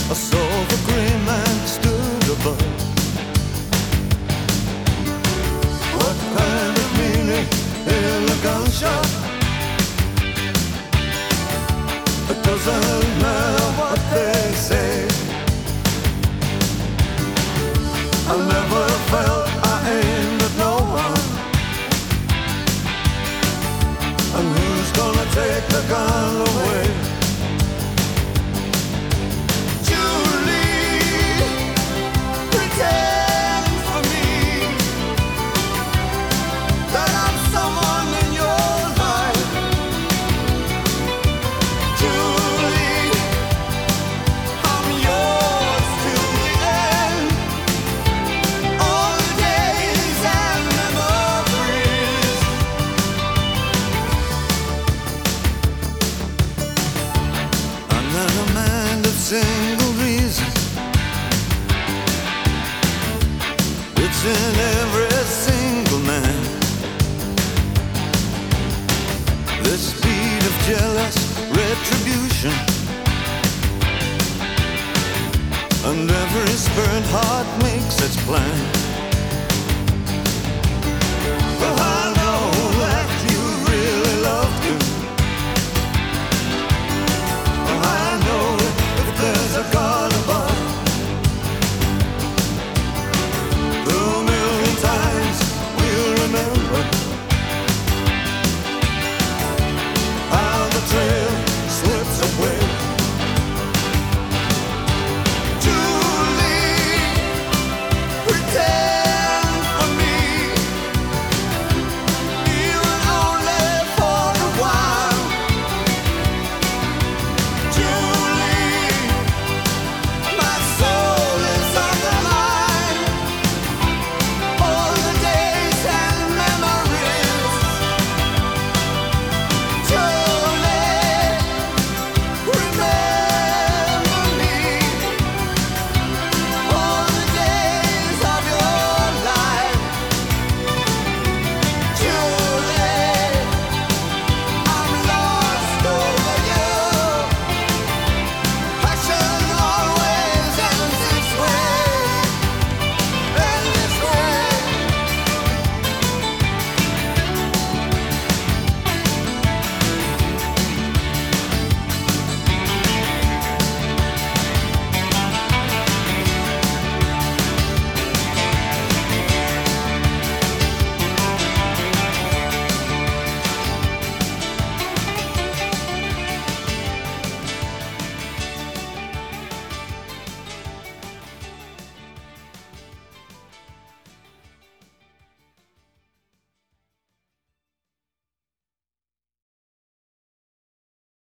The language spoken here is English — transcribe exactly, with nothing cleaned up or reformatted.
a soul for gray man stood above. What kind of meaning in a gunshot? It doesn't matter what they say. I never felt I aimed at no one. And who's gonna take the gun away? Julie, pretend for me that I'm someone in your life. Julie, I'm yours till the end. All the days and memories. I'm not a man of single reason. It's in every single man. The speed of jealous retribution, and every spurned heart makes its plan.